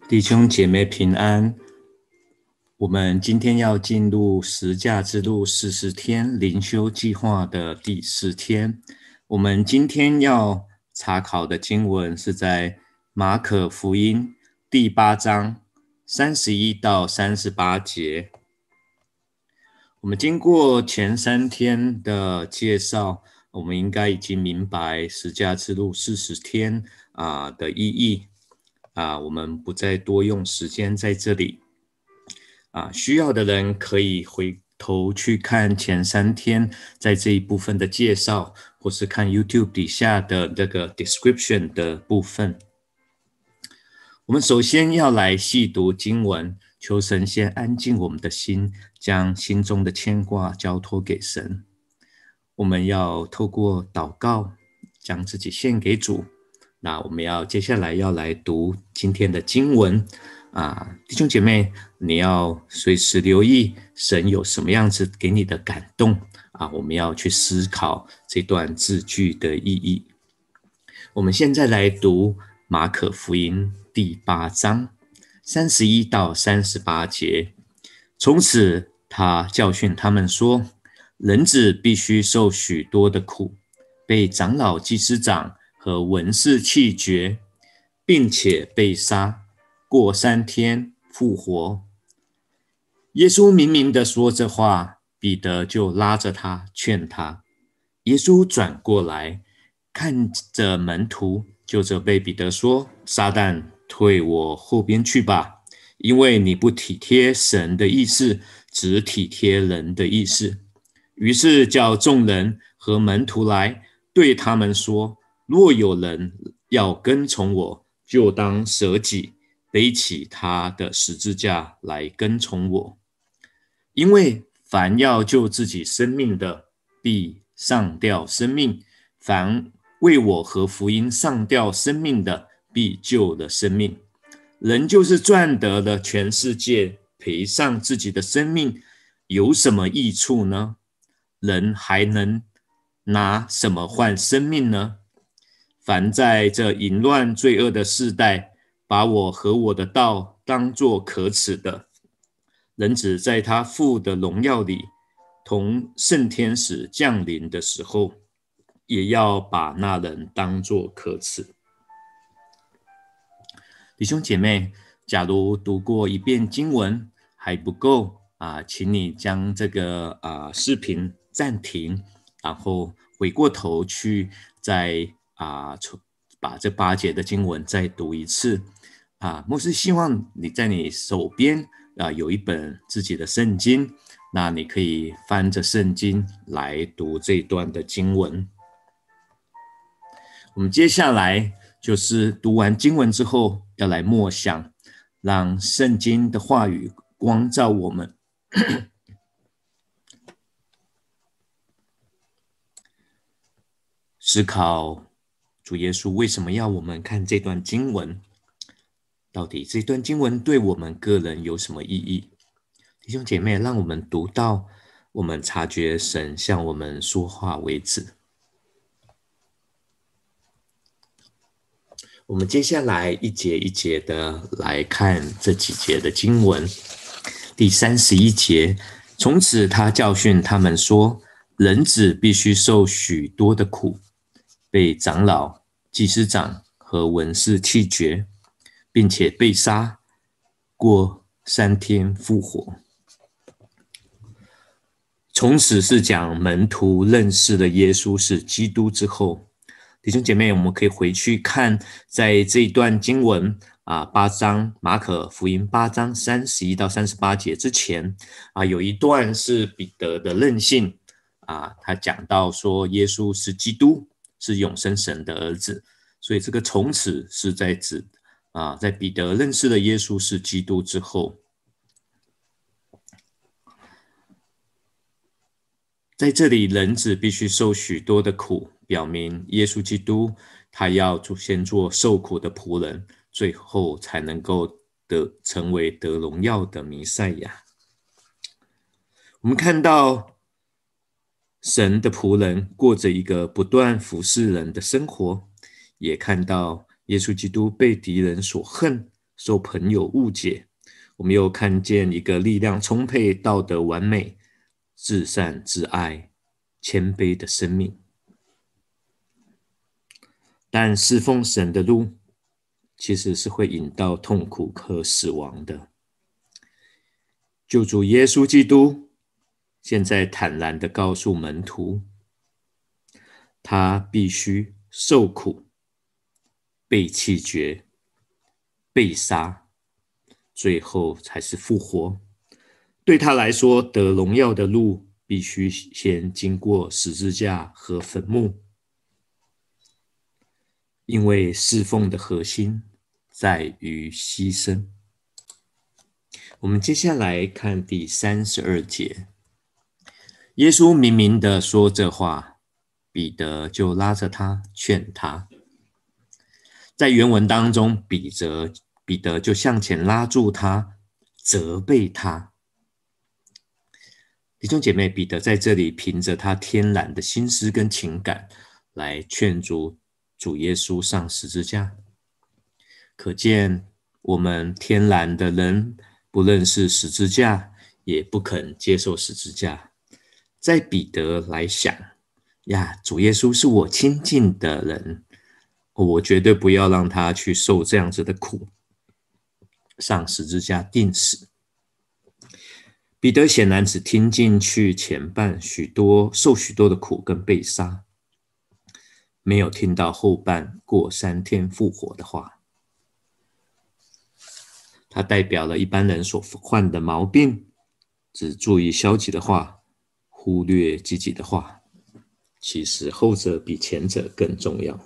弟兄姐妹平安，我们今天要进入十架之路40天灵修计划的第10天。我们今天要查考的经文是在马可福音第8章31到38节。我们经过前3天的介绍，我们应该已经明白十架之路40天的意义。我们不再多用时间在这里。需要的人可以回头去看前3天在这一部分的介绍，或是看 YouTube 底下的这个 description 的部分。我们首先要来细读经文，求神先安静我们的心，将心中的牵挂交托给神。我们要透过祷告，将自己献给主。那我们接下来要来读今天的经文弟兄姐妹，你要随时留意神有什么样子给你的感动我们要去思考这段字句的意义。我们现在来读马可福音第8章31到38节。从此他教训他们说，人子必须受许多的苦，被长老祭司长和文士弃绝，并且被杀，过3天复活。耶稣明明地说这话，彼得就拉着他劝他。耶稣转过来看着门徒，就责备彼得说，撒旦，退我后边去吧，因为你不体贴神的意思，只体贴人的意思。于是叫众人和门徒来，对他们说，若有人要跟从我，就当舍己，背起他的十字架来跟从我。因为凡要救自己生命的，必丧掉生命；凡为我和福音丧掉生命的，必救了生命。人就是赚得了全世界，赔上自己的生命，有什么益处呢？人还能拿什么换生命呢？凡在这淫乱罪恶的世代，把我和我的道当作可耻的，人子在他父的荣耀里，同圣天使降临的时候，也要把那人当作可耻。弟兄姐妹，假如读过一遍经文还不够请你将这个视频暂停，然后回过头去再把这8节的经文再读一次牧师希望你在你手边有一本自己的圣经，那你可以翻着圣经来读这段的经文。我们接下来就是读完经文之后，要来默想，让圣经的话语光照我们。思考主耶稣为什么要我们看这段经文，到底这段经文对我们个人有什么意义？弟兄姐妹，让我们读到我们察觉神向我们说话为止。我们接下来一节一节的来看这几节的经文。第31节，从此他教训他们说，人子必须受许多的苦，被长老、祭司长和文士弃绝，并且被杀，过3天复活。从此是讲门徒认识了耶稣是基督之后。弟兄姐妹，我们可以回去看在这一段经文8章，马可福音8章31到38节之前有一段是彼得的任性他讲到说耶稣是基督，是永生神的儿子，所以这个从此是在指在彼得认识了耶稣是基督之后。在这里，人子必须受许多的苦，表明耶稣基督他要先做受苦的仆人，最后才能够成为得荣耀的弥赛亚。我们看到神的仆人过着一个不断服侍人的生活，也看到耶稣基督被敌人所恨受朋友误解，我们又看见一个力量充沛、道德完美、至善至爱、谦卑的生命。但侍奉神的路其实是会引到痛苦和死亡的。救主耶稣基督现在坦然地告诉门徒，他必须受苦、被弃绝、被杀，最后才是复活。对他来说，得荣耀的路必须先经过十字架和坟墓，因为侍奉的核心在于牺牲。我们接下来看第32节，耶稣明明地说这话，彼得就拉着他劝他。在原文当中，彼得就向前拉住他，责备他。弟兄姐妹，彼得在这里凭着他天然的心思跟情感来劝主耶稣上十字架。可见我们天然的人不认识十字架，也不肯接受十字架。在彼得来想呀，主耶稣是我亲近的人，我绝对不要让他去受这样子的苦，上十字架钉死。彼得显然只听进去前半受许多的苦跟被杀，没有听到后半过3天复活的话。他代表了一般人所患的毛病，只注意消极的话，忽略积极的话。其实后者比前者更重要。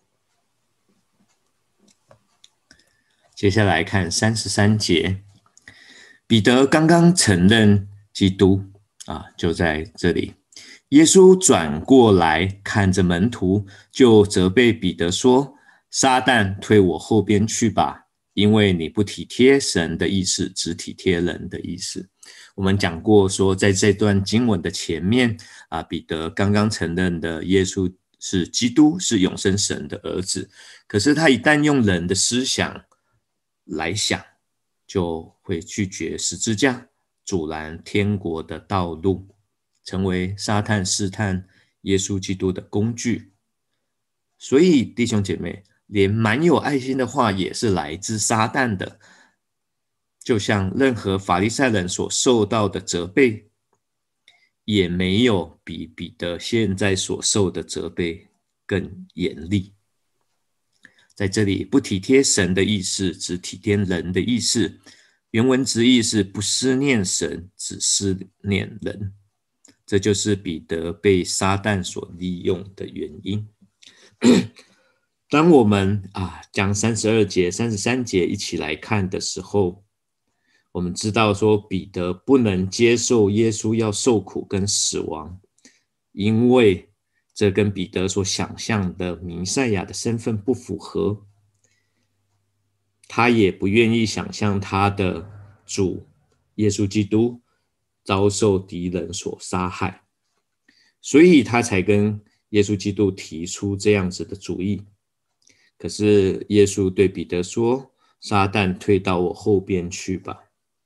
接下来看33节，彼得刚刚承认基督就在这里。耶稣转过来看着门徒，就责备彼得说：撒旦退我后边去吧，因为你不体贴神的意思，只体贴人的意思。我们讲过说，在这段经文的前面彼得刚刚承认的耶稣是基督，是永生神的儿子。可是他一旦用人的思想来想，就会拒绝十字架，阻拦天国的道路，成为撒旦试探耶稣基督的工具。所以弟兄姐妹，连蛮有爱心的话也是来自撒旦的，就像任何法利赛人所受到的责备，也没有比彼得现在所受的责备更严厉。在这里，不体贴神的意思，只体贴人的意思。原文直译是不思念神，只思念人。这就是彼得被撒旦所利用的原因。当我们将32节、33节一起来看的时候，我们知道说彼得不能接受耶稣要受苦跟死亡，因为这跟彼得所想象的弥赛亚的身份不符合。他也不愿意想象他的主耶稣基督遭受敌人所杀害，所以他才跟耶稣基督提出这样子的主意。可是耶稣对彼得说：撒旦退到我后边去吧。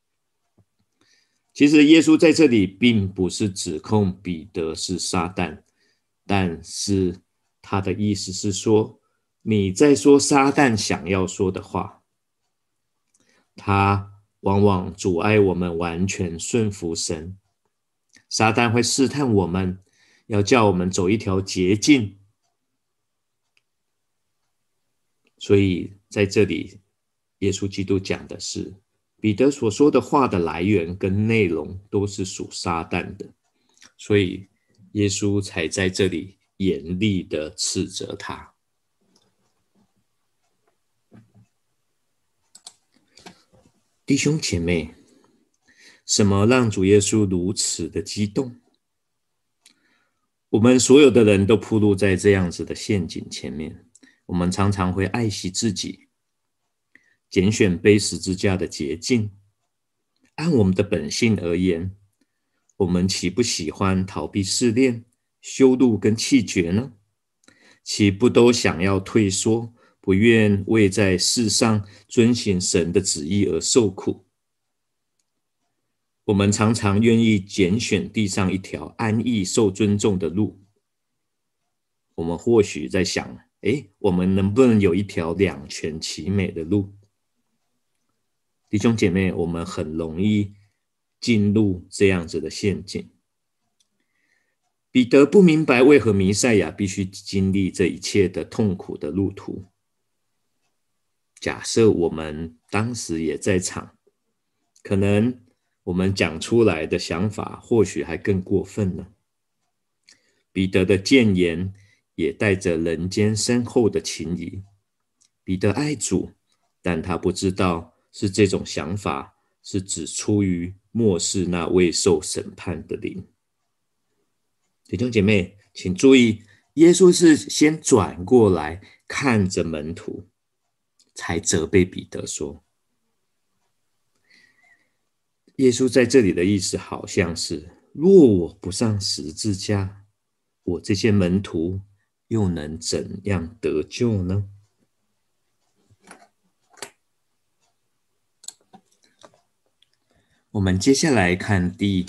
其实耶稣在这里并不是指控彼得是撒旦，但是他的意思是说，你在说撒旦想要说的话，他往往阻碍我们完全顺服神。撒旦会试探我们，要叫我们走一条捷径。所以在这里，耶稣基督讲的是，彼得所说的话的来源跟内容都是属撒旦的，所以耶稣才在这里严厉的斥责他。弟兄姐妹，什么让主耶稣如此的激动？我们所有的人都暴露在这样子的陷阱前面。我们常常会爱惜自己，拣选背十字架的捷径。按我们的本性而言，我们岂不喜欢逃避试炼、羞辱跟气绝呢？岂不都想要退缩， 不愿为在世上遵行神的旨意而受苦。我们常常愿意拣选地上一条安逸受尊重的路。我们或许在想，我们能不能有一条两全其美的路？弟兄姐妹，我们很容易进入这样子的陷阱。彼得不明白为何弥赛亚必须经历这一切的痛苦的路途。假设我们当时也在场，可能我们讲出来的想法或许还更过分呢。彼得的谏言也带着人间深厚的情谊。彼得爱主，但他不知道是这种想法是只出于漠视那未受审判的灵。弟兄姐妹，请注意，耶稣是先转过来看着门徒，才责备彼得说，耶稣在这里的意思好像是，若我不上十字架，我这些门徒又能怎样得救呢？我们接下来看第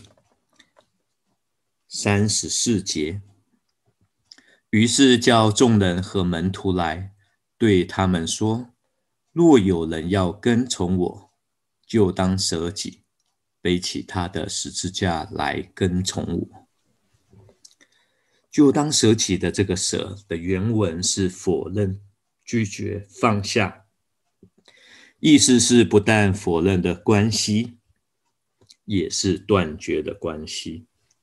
34节。于是叫众人和门徒来，对他们说，若有人要跟从我，就当舍己，背起他的十字架来跟从我。就当舍己的这个舍的原文是否认、拒绝、放下，意思是不但否认的关系，也是断绝的关系。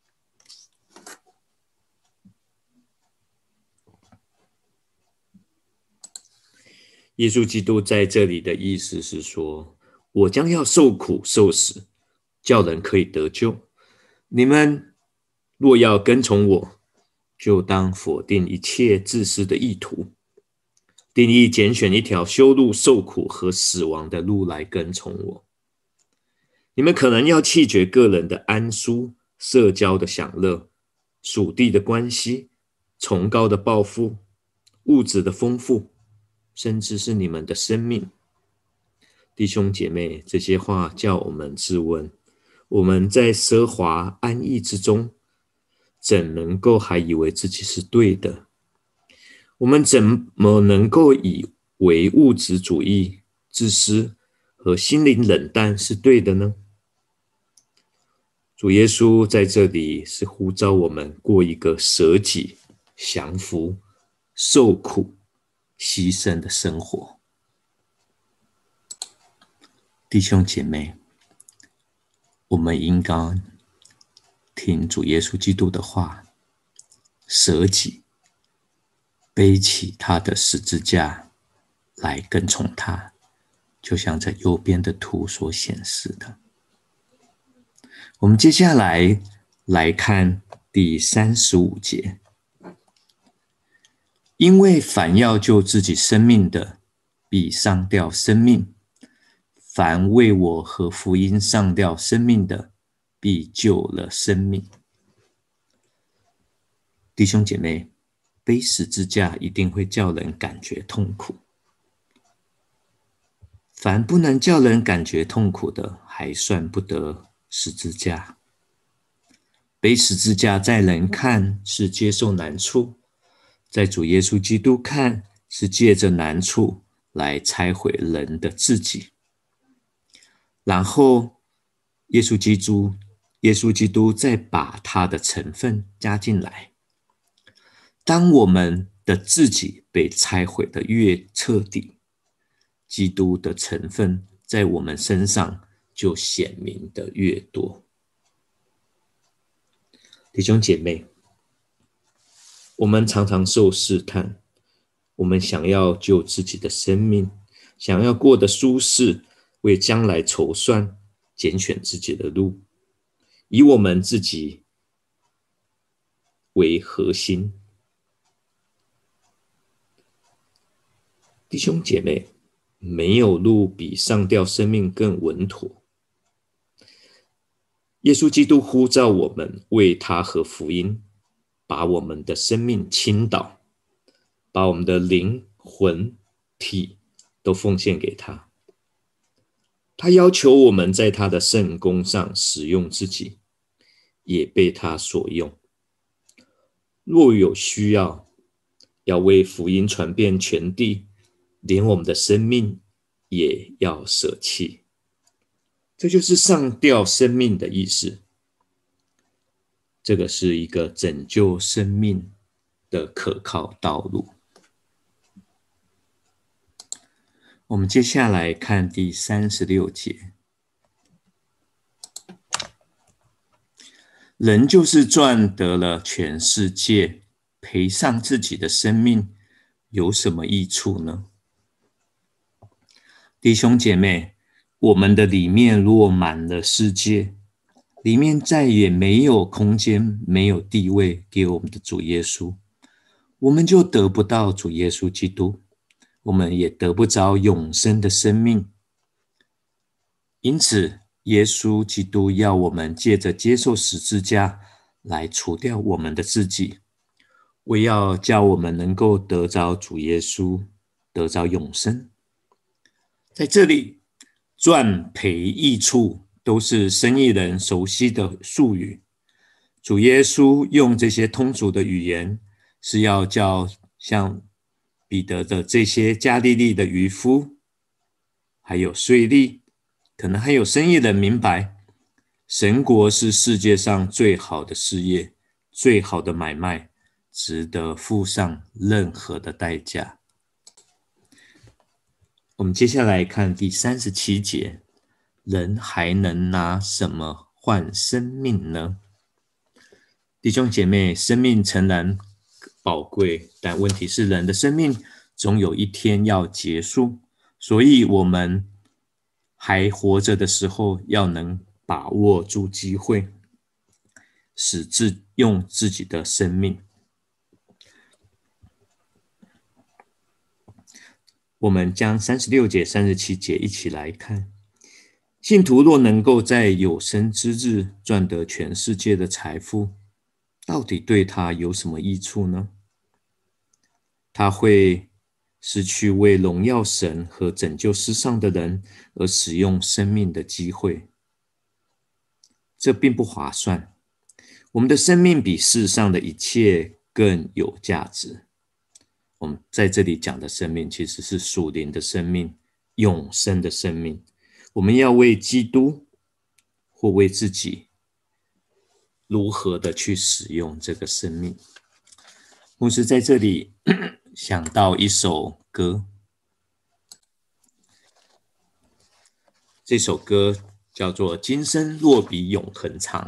耶稣基督在这里的意思是说，我将要受苦受死，叫人可以得救。你们若要跟从我，就当否定一切自私的意图，定义拣选一条羞辱、受苦和死亡的路来跟从我。你们可能要弃绝个人的安舒、社交的享乐、属地的关系、崇高的抱负、物质的丰富，甚至是你们的生命。弟兄姐妹，这些话叫我们自问，我们在奢华安逸之中，怎能够还以为自己是对的？我们怎么能够以为物质主义、自私和心灵冷淡是对的呢？主耶稣在这里是呼召我们过一个舍己、降服、受苦、牺牲的生活。弟兄姐妹，我们应该听主耶稣基督的话，舍己，背起他的十字架来跟从他，就像在右边的图所显示的。我们接下来看第35节。因为凡要救自己生命的，必丧掉生命；凡为我和福音丧掉生命的，必救了生命。弟兄姐妹，背十字架一定会叫人感觉痛苦。凡不能叫人感觉痛苦的，还算不得十字架。背十字架在人看是接受难处，在主耶稣基督看是借着难处来拆毁人的自己。然后耶稣基督再把他的成分加进来。当我们的自己被拆毁的越彻底，基督的成分在我们身上就显明的越多。弟兄姐妹，我们常常受试探，我们想要救自己的生命，想要过得舒适，为将来筹算，拣选自己的路，以我们自己为核心。弟兄姐妹，没有路比上吊生命更稳妥。耶稣基督呼召我们为他和福音，把我们的生命倾倒，把我们的灵魂体都奉献给他。他要求我们在他的圣工上使用自己，也被他所用。若有需要，要为福音传遍全地，连我们的生命也要舍弃。这就是上吊生命的意思。这个是一个拯救生命的可靠道路。我们接下来看第36节。人就是赚得了全世界，赔上自己的生命，有什么益处呢？弟兄姐妹，我们的里面若满了世界，里面再也没有空间，没有地位给我们的主耶稣，我们就得不到主耶稣基督，我们也得不着永生的生命。因此，耶稣基督要我们借着接受十字架来除掉我们的自己，为要叫我们能够得着主耶稣，得着永生。在这里，赚赔益处都是生意人熟悉的术语。主耶稣用这些通俗的语言，是要叫像彼得的这些加利利的渔夫，还有税吏，可能还有生意人明白，神国是世界上最好的事业，最好的买卖，值得付上任何的代价。我们接下来看第37节，人还能拿什么换生命呢？弟兄姐妹，生命诚然宝贵，但问题是人的生命总有一天要结束，所以我们还活着的时候，要能把握住机会，用自己的生命。我们将36节、37节一起来看。信徒若能够在有生之日赚得全世界的财富，到底对他有什么益处呢？他会失去为荣耀神和拯救世上的人而使用生命的机会，这并不划算。我们的生命比世上的一切更有价值。我们在这里讲的生命其实是属灵的生命，永生的生命。我们要为基督或为自己如何的去使用这个生命。牧师在这里想到一首歌，这首歌叫做《今生若比永恒长》，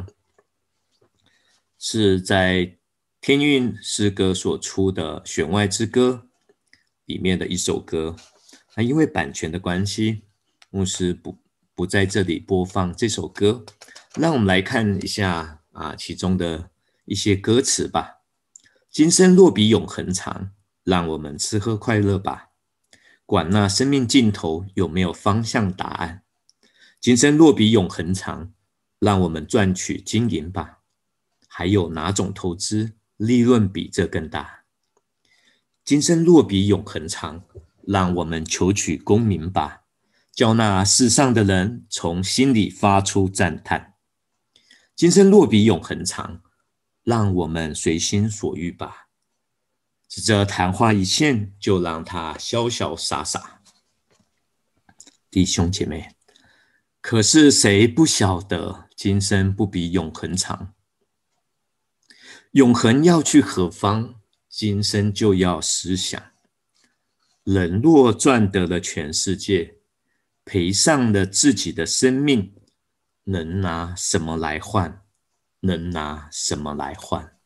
是在天韵诗歌所出的《弦外之歌》里面的一首歌。因为版权的关系，牧师不在这里播放这首歌，让我们来看一下其中的一些歌词吧。今生若比永恒长，让我们吃喝快乐吧，管那生命尽头有没有方向答案。今生若比永恒长，让我们赚取金银吧，还有哪种投资利润比这更大？今生若比永恒长，让我们求取功名吧，叫那世上的人从心里发出赞叹。今生若比永恒长，让我们随心所欲吧，只这昙花一现，就让它潇潇洒洒。弟兄姐妹，可是谁不晓得今生不比永恒长？永恒要去何方？今生就要思想。人若赚得了全世界，赔上了自己的生命，能拿什么来换？能拿什么来换？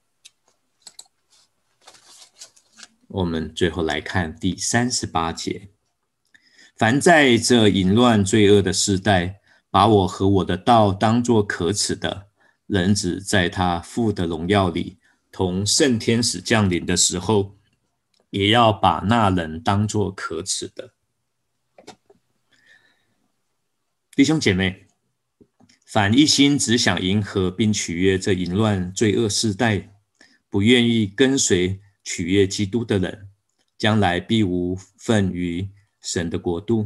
我们最后来看第38节。凡在这淫乱罪恶的世代，把我和我的道当作可耻的，人子在他父的荣耀里，同圣天使降临的时候，也要把那人当作可耻的。弟兄姐妹，凡一心只想迎合并取悦这淫乱罪恶世代，不愿意跟随取悦基督的人， 将来必无份于神的国度。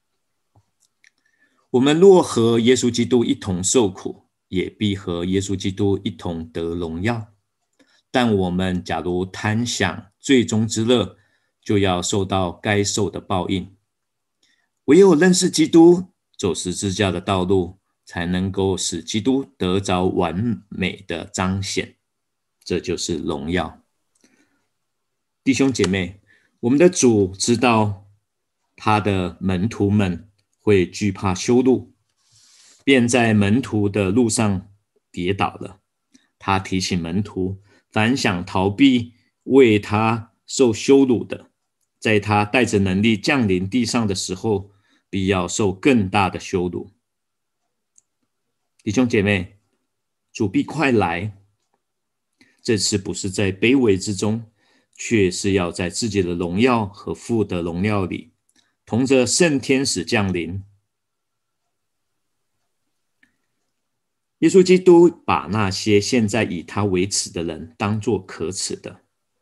我们若和耶稣基督一同受苦，也必和耶稣基督一同得荣耀。但我们假如贪享罪中之乐，就要受到该受的报应。唯有认识基督，走十字架的道路，才能够使基督得着完美的彰显，这就是荣耀。弟兄姐妹，我们的主知道他的门徒们会惧怕羞辱，便在门徒的路上跌倒了。他提醒门徒，凡想逃避为他受羞辱的，在他带着能力降临地上的时候，必要受更大的羞辱。弟兄姐妹，主必快来，这次不是在卑微之中，却是要在自己的荣耀和父的荣耀里，同着圣天使降临。耶稣基督把那些现在以他为耻的人当作可耻的。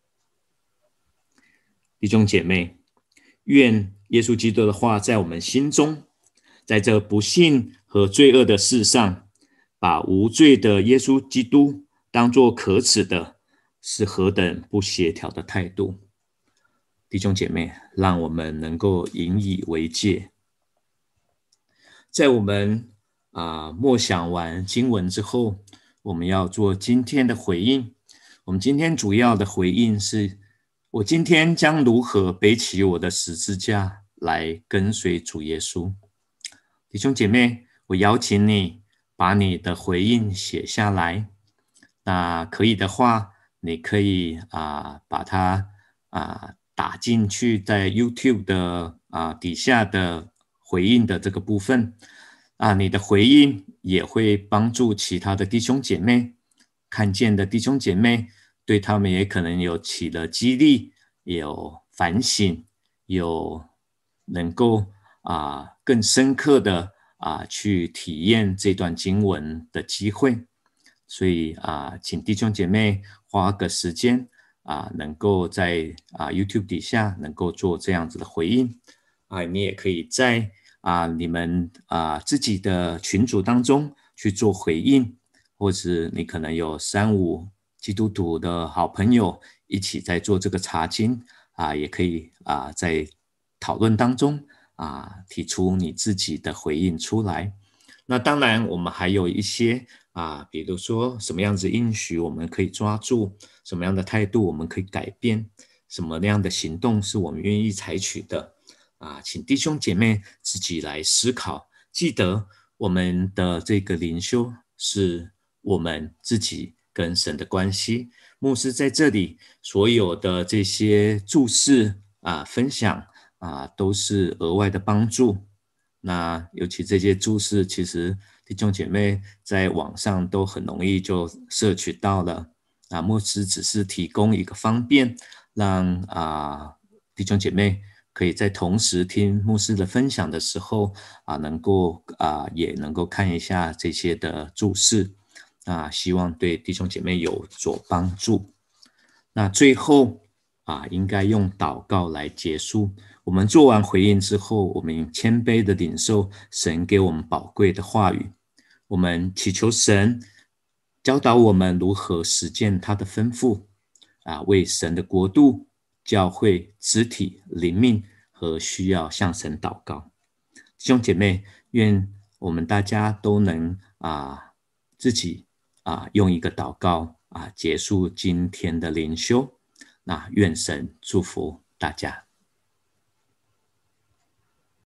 弟兄姐妹，愿耶稣基督的话在我们心中，在这不幸和罪恶的世上，把无罪的耶稣基督当作可耻的，是何等不协调的态度。弟兄姐妹，让我们能够引以为戒。在我们默想完经文之后，我们要做今天的回应。我们今天主要的回应是，我今天将如何背起我的十字架来跟随主耶稣。弟兄姐妹，我邀请你把你的回应写下来。那可以的话，你可以把它打进去，在 YouTube 的底下的回应的这个部分。你的回应也会帮助其他的弟兄姐妹，看见的弟兄姐妹，对他们也可能有起了激励，有反省，有能够更深刻的去体验这段经文的机会。所以请弟兄姐妹花个时间能够在YouTube 底下能够做这样子的回应。你也可以在你们自己的群组当中去做回应，或者你可能有3-5基督徒的好朋友一起在做这个查经也可以在讨论当中提出你自己的回应出来。那当然我们还有一些比如说什么样子应许我们可以抓住，什么样的态度我们可以改变，什么样的行动是我们愿意采取的请弟兄姐妹自己来思考。记得我们的这个灵修是我们自己跟神的关系。牧师在这里所有的这些注释分享都是额外的帮助。那尤其这些注释，其实弟兄姐妹在网上都很容易就摄取到了。牧师只是提供一个方便，让弟兄姐妹可以在同时听牧师的分享的时候能够也能够看一下这些的注释希望对弟兄姐妹有所帮助。那最后应该用祷告来结束。我们做完回应之后，我们谦卑的领受神给我们宝贵的话语，我们祈求神教导我们如何实践他的吩咐为神的国度、教会、肢体、灵命和需要向神祷告。弟兄姐妹，愿我们大家都能自己用一个祷告结束今天的灵修。那愿神祝福大家。